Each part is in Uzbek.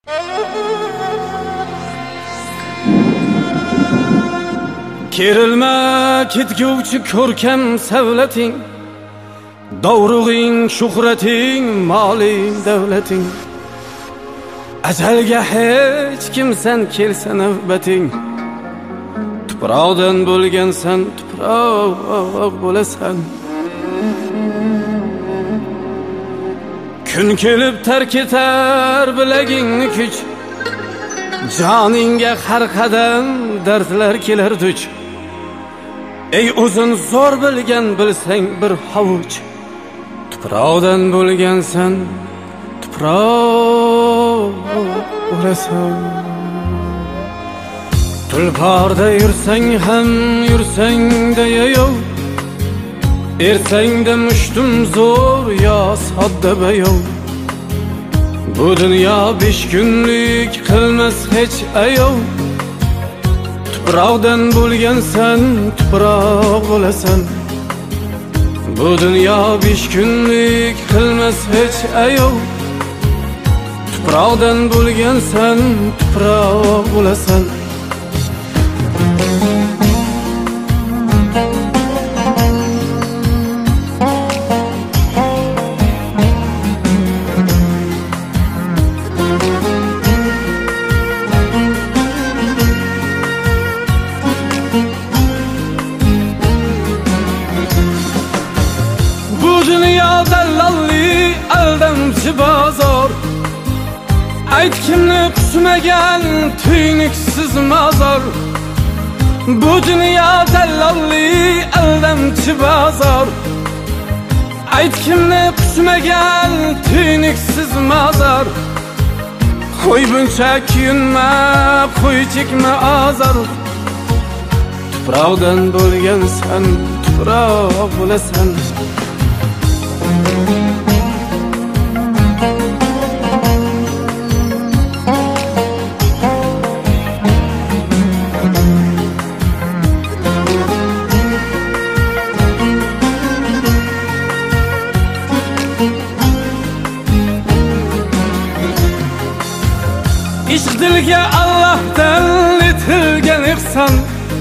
Kerilma ketguvchi ko'rkam savlating, dovrug'ing, shuhrating, moling, davlating. Ajalga hech kimsan kelsa navbating. Tuproqdan bo'lgansan, tuproq bo'lasan. Kun kelib tark etar bilagingni kuch. Joningga har qadam dardlar kelar duch. Ey uzun zo'r bilgan bilsang bir havuch. Tuproqdan bo'lgansan, tuproq bo'lasan. Tulporda yursang ham yursang-da yayov, ersang-da mushtum zo'r yo sodda bayov. Bu dunyo 5 kunlik qilmas hech ayov. Tuproqdan bo'lgansan, tuproq bo'lasan. Bu dunyo 5 kunlik qilmas hech ayov. Tuproqdan bo'lgansan, tuproq bo'lasan. Dallalli aldamchi bozor, ayt kimni qusmagan tuynuksiz mozor. Bu dunyo dallalli aldamchi bozor, ayt kimni qusmagan tuynuksiz mozor. Qo'y buncha kuyunma, qo'y chekma azor. Tuproqdan bo'lgansan, tuproq bo'lasan. Ishq dilga Allohdan etilgan ihson.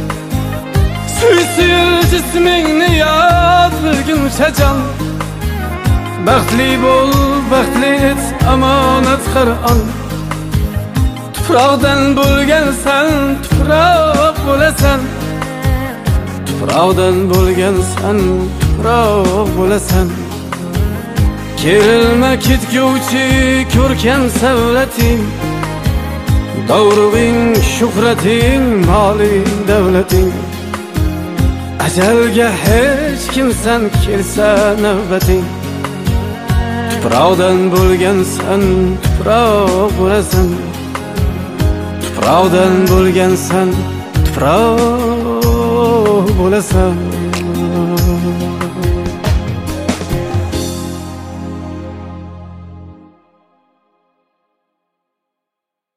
Suysil jismingni yod bilguncha jon. Baxtli bo'l, baxtli et, omonat Qur'on. Tuproqdan bo'lgansan, tuproq bo'lasan. Tuproqdan bo'lgansan, tuproq bo'lasan. Kerilma ketguvchi ko'rkam savlating, dovrug'ing, shuhrating, moling, davlating. Ajalga hech kimsan kelsa navbating. Tuproqdan bo'lgansan, tuproq bo'lasan. Tuproqdan bo'lgansan, tuproq bo'lasan.